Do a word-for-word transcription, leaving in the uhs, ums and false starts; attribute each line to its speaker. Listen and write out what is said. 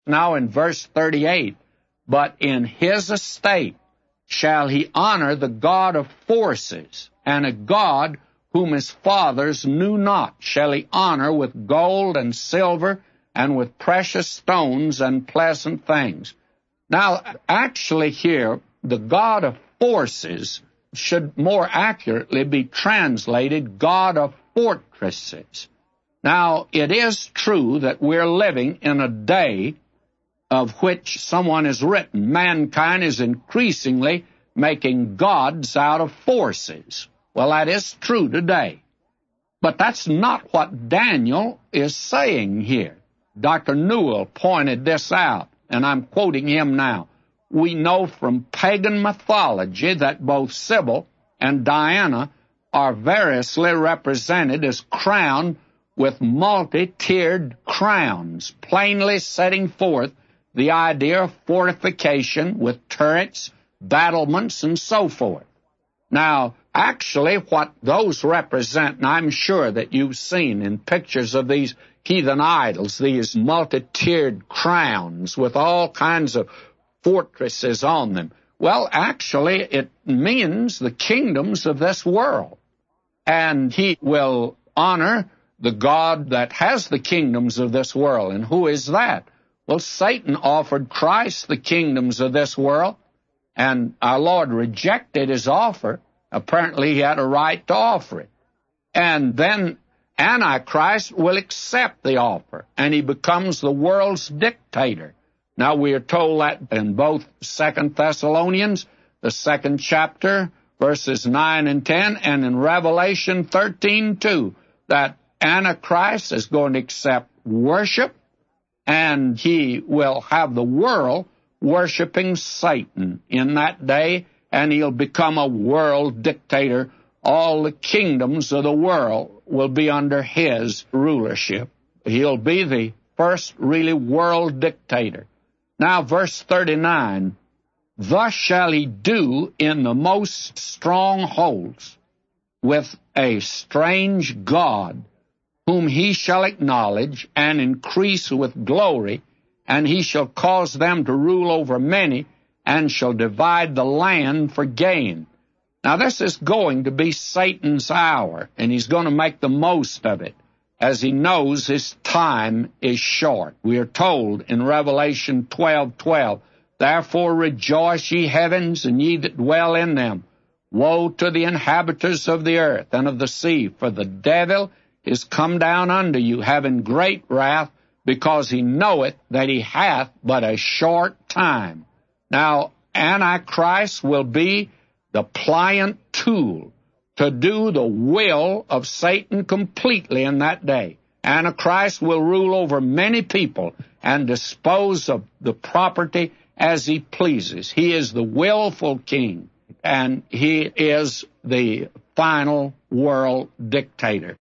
Speaker 1: now in verse thirty-eight, but in his estate shall he honor the God of forces, and a God whom his fathers knew not shall he honor with gold and silver and with precious stones and pleasant things. Now, actually here, the God of forces should more accurately be translated God of fortresses. Now, it is true that we're living in a day of which someone has written, mankind is increasingly making gods out of forces. Well, that is true today. But that's not what Daniel is saying here. Doctor Newell pointed this out, and I'm quoting him now. We know from pagan mythology that both Sybil and Diana are variously represented as crowned with multi-tiered crowns, plainly setting forth the idea of fortification with turrets, battlements, and so forth. Now, actually, what those represent, and I'm sure that you've seen in pictures of these heathen idols, these multi-tiered crowns with all kinds of fortresses on them. Well, actually, it means the kingdoms of this world. And he will honor the God that has the kingdoms of this world. And who is that? Well, Satan offered Christ the kingdoms of this world, and our Lord rejected his offer. Apparently, he had a right to offer it. And then Antichrist will accept the offer, and he becomes the world's dictator. Now, we are told that in both Second Thessalonians, the second chapter, verses nine and ten, and in Revelation thirteen two, that Antichrist is going to accept worship, and he will have the world worshiping Satan in that day, and he'll become a world dictator. All the kingdoms of the world will be under his rulership. He'll be the first really world dictator. Now, verse thirty-nine, thus shall he do in the most strongholds with a strange God, whom he shall acknowledge and increase with glory, and he shall cause them to rule over many, and shall divide the land for gain. Now, this is going to be Satan's hour, and he's going to make the most of it, as he knows his time is short. We are told in Revelation twelve twelve, therefore rejoice, ye heavens, and ye that dwell in them. Woe to the inhabitants of the earth and of the sea, for the devil is come down unto you, having great wrath, because he knoweth that he hath but a short time. Now, Antichrist will be the pliant tool to do the will of Satan completely in that day. Antichrist will rule over many people and dispose of the property as he pleases. He is the willful king, and he is the final world dictator.